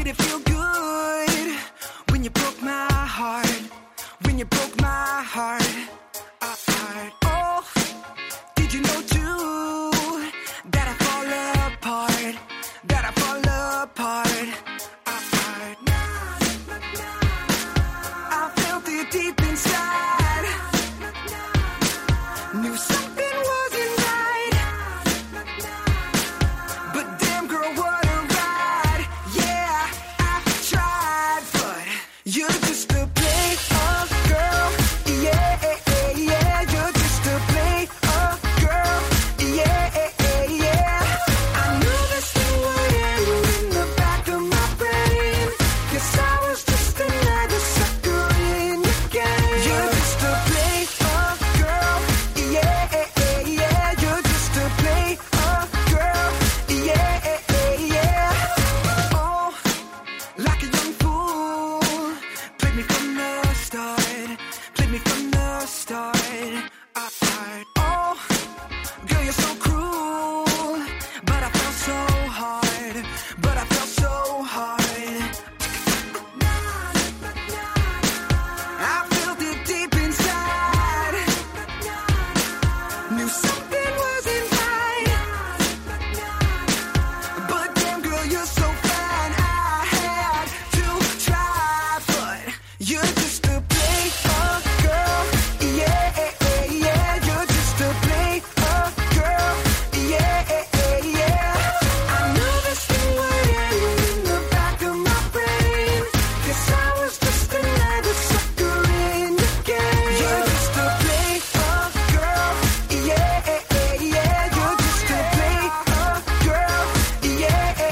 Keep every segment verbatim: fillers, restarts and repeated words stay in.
it feel good when you broke my heart, when you broke my heart. Oh, did you know too that I fall apart, that I fall apart? I felt it deep inside, knew something wasn't right, but damn girl, what a ride. Yeah, I tried, but you're just a play a girl. Yeah, yeah, you're just a play a girl. Yeah, yeah, I knew this thing would end in the back of my brain, 'cause I was just another sucker in your game. You're just a play a girl. Yeah, yeah, you're just a play a girl. Yeah, yeah, oh, like a young fool, played me from the start, played me from the start. I, I, oh, girl, you're so cruel, but I felt so hard, but I felt so hard. I felt it deep inside, knew something wasn't right, but damn girl, you're so fine. I had to try, but you're just a play a girl. Yeah, yeah, you're just a play a girl. Yeah, yeah, I knew this thing would end in the back of my brain, 'cause I was just another sucker in the game. You're just a play a girl. Yeah, yeah, you're just a play a girl. Yeah, yeah,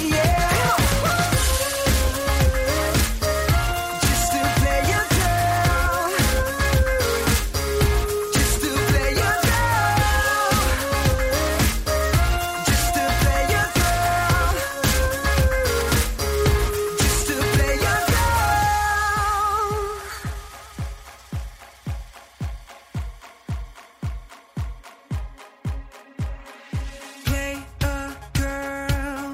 just to play a girl, just to play a girl, just to play a girl, just to play a girl. Play a girl,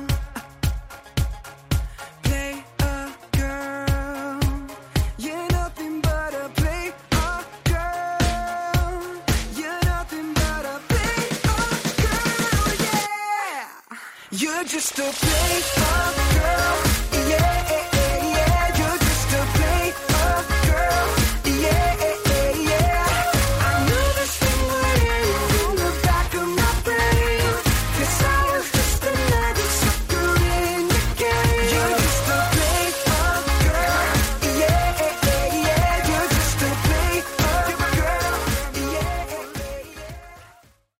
play a girl. You're nothing but a play a girl. You're nothing but a play a girl. Yeah, you're just a play a